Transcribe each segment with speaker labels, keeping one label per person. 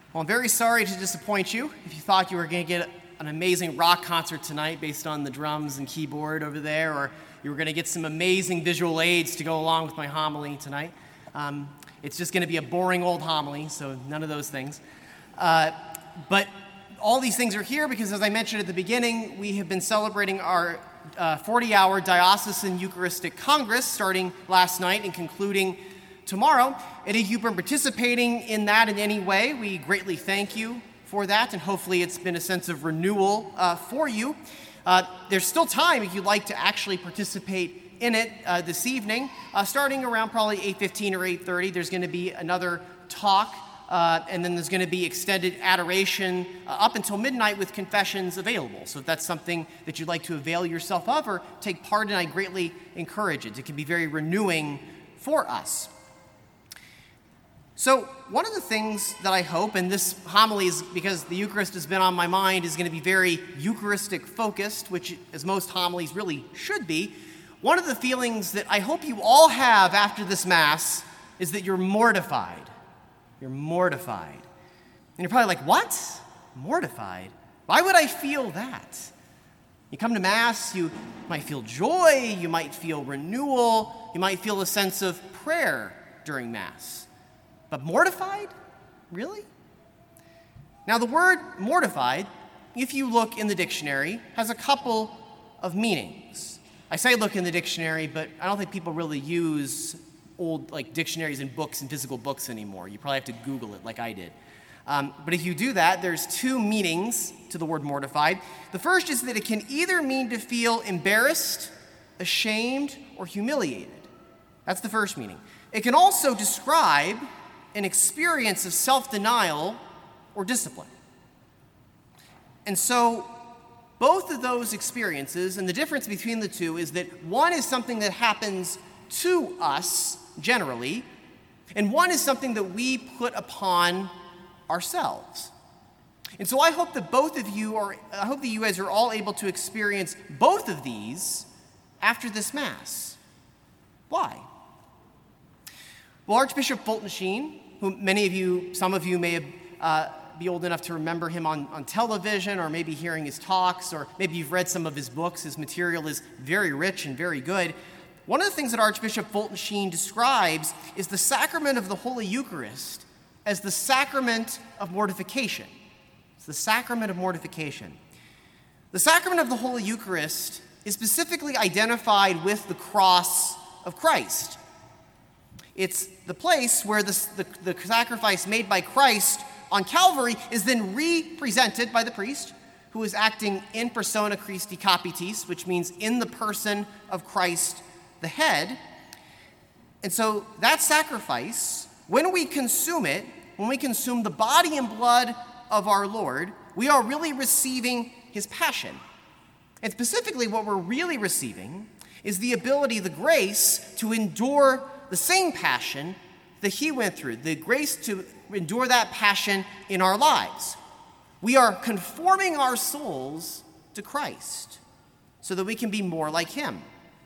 Speaker 1: Well, I'm very sorry to disappoint you if you thought you were going to get an amazing rock concert tonight based on the drums and keyboard over there, or you were going to get some amazing visual aids to go along with my homily tonight. It's just going to be a boring old homily, so none of those things. But all these things are here because, as I mentioned at the beginning, we have been celebrating our 40-hour Diocesan Eucharistic Congress starting last night and concluding tomorrow. Any of you been participating in that in any way, we greatly thank you for that, and hopefully it's been a sense of renewal for you. There's still time if you'd like to actually participate in it this evening. Starting around probably 8:15 or 8:30, there's going to be another talk, and then there's going to be extended adoration up until midnight with confessions available. So if that's something that you'd like to avail yourself of or take part in, I greatly encourage it. It can be very renewing for us. So one of the things that I hope, and this homily is because the Eucharist has been on my mind, is going to be very Eucharistic focused, which as most homilies really should be. One of the feelings that I hope you all have after this Mass is that you're mortified. You're mortified. And you're probably like, what? Mortified? Why would I feel that? You come to Mass, you might feel joy, you might feel renewal, you might feel a sense of prayer during Mass. But mortified? Really? Now, the word mortified, if you look in the dictionary, has a couple of meanings. I say look in the dictionary, but I don't think people really use old dictionaries and books and physical books anymore. You probably have to Google it like I did. But if you do that, there's two meanings to the word mortified. The first is that it can either mean to feel embarrassed, ashamed, or humiliated. That's the first meaning. It can also describe an experience of self-denial or discipline. And so both of those experiences, and the difference between the two is that one is something that happens to us generally, and one is something that we put upon ourselves. And so I hope that you guys are all able to experience both of these after this Mass. Why? Well, Archbishop Fulton Sheen, who some of you may be old enough to remember him on television, or maybe hearing his talks, or maybe you've read some of his books. His material is very rich and very good. One of the things that Archbishop Fulton Sheen describes is the sacrament of the Holy Eucharist as the sacrament of mortification. It's the sacrament of mortification. The sacrament of the Holy Eucharist is specifically identified with the cross of Christ. It's the place where the sacrifice made by Christ on Calvary is then represented by the priest, who is acting in persona Christi Capitis, which means in the person of Christ the head. And so that sacrifice, when we consume it, when we consume the body and blood of our Lord, we are really receiving his passion. And specifically what we're really receiving is the ability, the grace to endure the same passion that he went through, the grace to endure that passion in our lives. We are conforming our souls to Christ so that we can be more like him.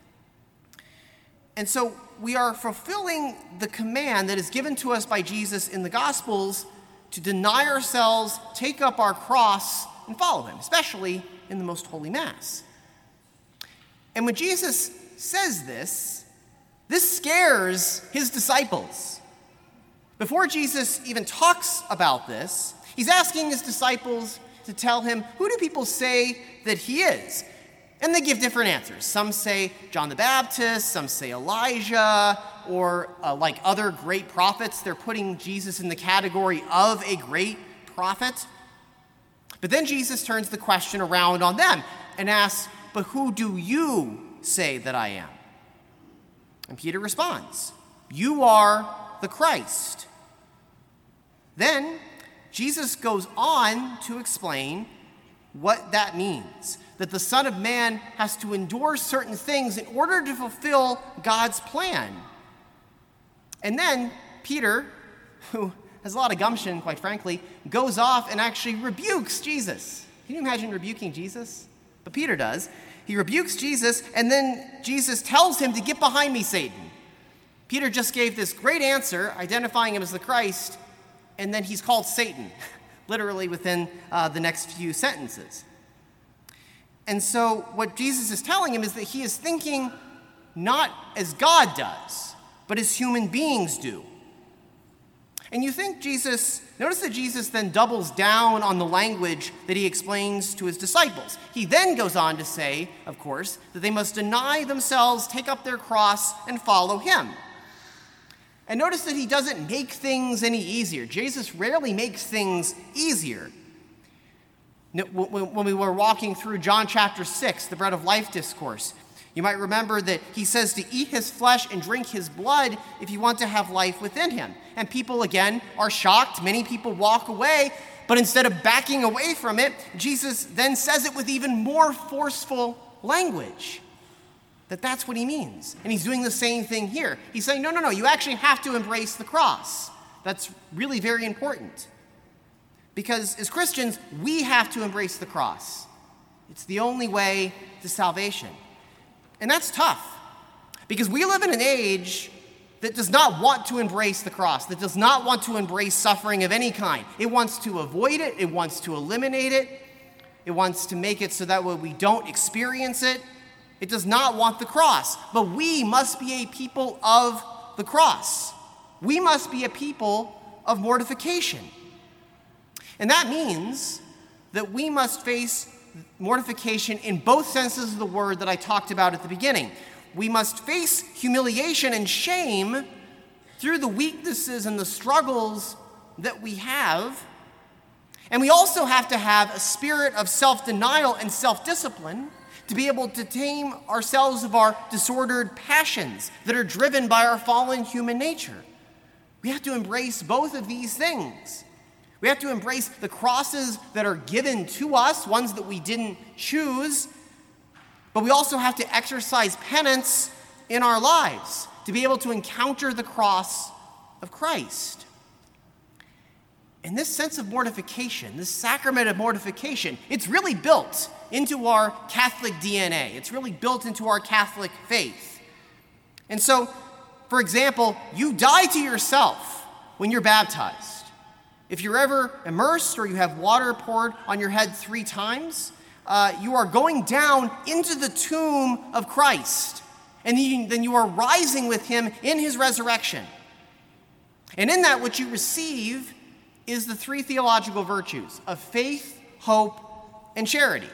Speaker 1: And so we are fulfilling the command that is given to us by Jesus in the Gospels to deny ourselves, take up our cross, and follow him, especially in the Most Holy Mass. And when Jesus says this scares his disciples. Before Jesus even talks about this, he's asking his disciples to tell him, who do people say that he is? And they give different answers. Some say John the Baptist, some say Elijah, or like other great prophets, they're putting Jesus in the category of a great prophet. But then Jesus turns the question around on them and asks, but who do you say that I am? And Peter responds, you are the Christ. Then Jesus goes on to explain what that means, that the Son of Man has to endure certain things in order to fulfill God's plan. And then Peter, who has a lot of gumption, quite frankly, goes off and actually rebukes Jesus. Can you imagine rebuking Jesus? But Peter does. He rebukes Jesus, and then Jesus tells him to get behind me, Satan. Peter just gave this great answer, identifying him as the Christ, and then he's called Satan, literally within the next few sentences. And so what Jesus is telling him is that he is thinking not as God does, but as human beings do. And you think notice that Jesus then doubles down on the language that he explains to his disciples. He then goes on to say, of course, that they must deny themselves, take up their cross, and follow him. And notice that he doesn't make things any easier. Jesus rarely makes things easier. When we were walking through John chapter 6, the Bread of Life discourse, you might remember that he says to eat his flesh and drink his blood if you want to have life within him. And people, again, are shocked. Many people walk away, but instead of backing away from it, Jesus then says it with even more forceful language. That's what he means. And he's doing the same thing here. He's saying, no, you actually have to embrace the cross. That's really very important. Because as Christians, we have to embrace the cross. It's the only way to salvation. And that's tough. Because we live in an age that does not want to embrace the cross, that does not want to embrace suffering of any kind. It wants to avoid it. It wants to eliminate it. It wants to make it so that way we don't experience it. It does not want the cross. But we must be a people of the cross. We must be a people of mortification. And that means that we must face mortification in both senses of the word that I talked about at the beginning. We must face humiliation and shame through the weaknesses and the struggles that we have. And we also have to have a spirit of self-denial and self-discipline to be able to tame ourselves of our disordered passions that are driven by our fallen human nature. We have to embrace both of these things. We have to embrace the crosses that are given to us, ones that we didn't choose, but we also have to exercise penance in our lives to be able to encounter the cross of Christ. And this sense of mortification, this sacrament of mortification, it's really built into our Catholic DNA. It's really built into our Catholic faith. And so, for example, you die to yourself when you're baptized. If you're ever immersed or you have water poured on your head 3 times, you are going down into the tomb of Christ. And then you are rising with him in his resurrection. And in that, what you receive is the 3 theological virtues of faith, hope, and charity.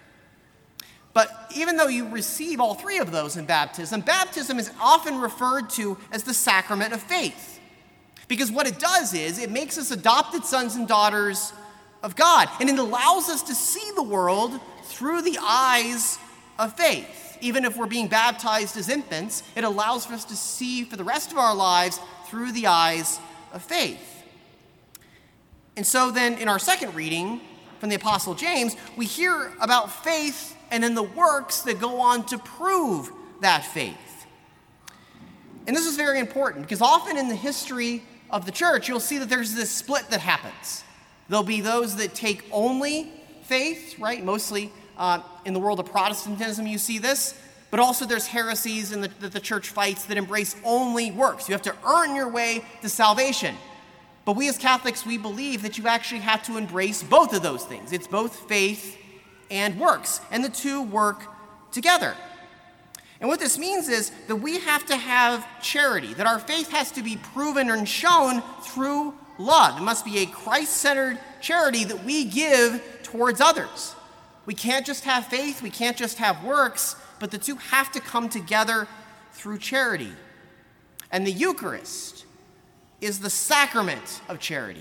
Speaker 1: But even though you receive all 3 of those in baptism, baptism is often referred to as the sacrament of faith. Because what it does is it makes us adopted sons and daughters of God. And it allows us to see the world through the eyes of faith. Even if we're being baptized as infants, it allows for us to see for the rest of our lives through the eyes of faith. And so then in our second reading from the Apostle James, we hear about faith and then the works that go on to prove that faith. And this is very important because often in the history of the church, you'll see that there's this split that happens. There'll be those that take only faith, right? Mostly in the world of Protestantism, you see this. But also there's heresies that the church fights that embrace only works. You have to earn your way to salvation. But we as Catholics, we believe that you actually have to embrace both of those things. It's both faith and works, and the two work together. And what this means is that we have to have charity, that our faith has to be proven and shown through love. It must be a Christ-centered charity that we give towards others. We can't just have faith, we can't just have works, but the two have to come together through charity. And the Eucharist is the sacrament of charity,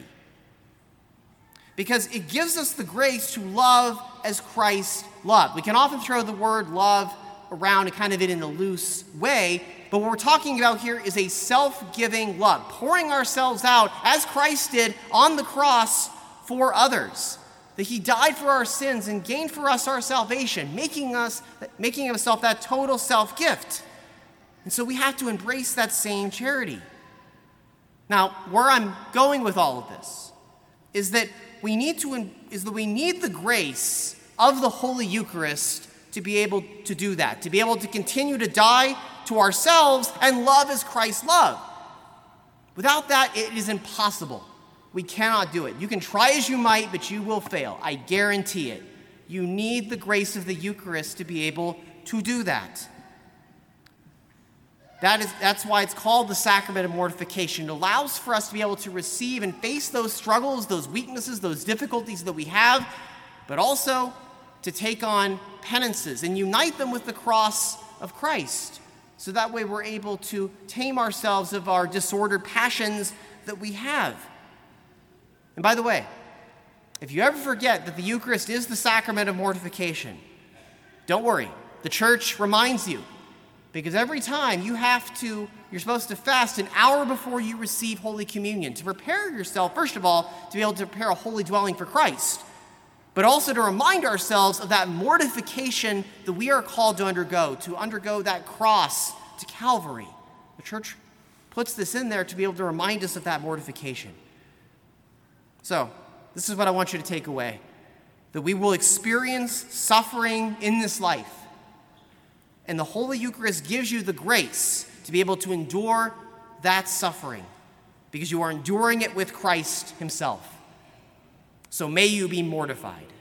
Speaker 1: because it gives us the grace to love as Christ loved. We can often throw the word love around and kind of in a loose way, but what we're talking about here is a self-giving love, pouring ourselves out as Christ did on the cross for others, that he died for our sins and gained for us our salvation, making himself that total self-gift. And so we have to embrace that same charity. Now, where I'm going with all of this is that we need the grace of the Holy Eucharist to be able to do that, to be able to continue to die to ourselves and love as Christ loved. Without that, it is impossible We cannot do it. You can try as you might, but you will fail. I guarantee it. You need the grace of the Eucharist to be able to do that. That's why it's called the sacrament of mortification. It allows for us to be able to receive and face those struggles, those weaknesses, those difficulties that we have, but also to take on penances and unite them with the cross of Christ. So that way we're able to tame ourselves of our disordered passions that we have. And by the way, if you ever forget that the Eucharist is the sacrament of mortification, don't worry. The church reminds you. Because every time you're supposed to fast an hour before you receive Holy Communion to prepare yourself, first of all, to be able to prepare a holy dwelling for Christ, but also to remind ourselves of that mortification that we are called to undergo that cross to Calvary. The church puts this in there to be able to remind us of that mortification. So, this is what I want you to take away, that we will experience suffering in this life. And the Holy Eucharist gives you the grace to be able to endure that suffering because you are enduring it with Christ himself. So may you be mortified.